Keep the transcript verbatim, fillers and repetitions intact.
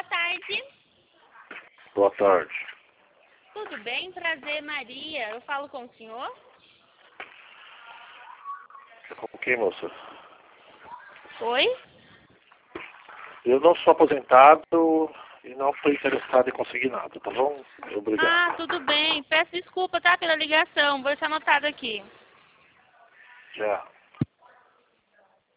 tarde. Boa tarde. Tudo bem? Prazer, Maria. Eu falo com o senhor? Com quem, moça? Oi? Eu não sou aposentado e não estou interessado em conseguir nada, tá bom? Obrigado. Ah, tudo bem. Peço desculpa, tá, pela ligação. Vou deixar anotado aqui. Já.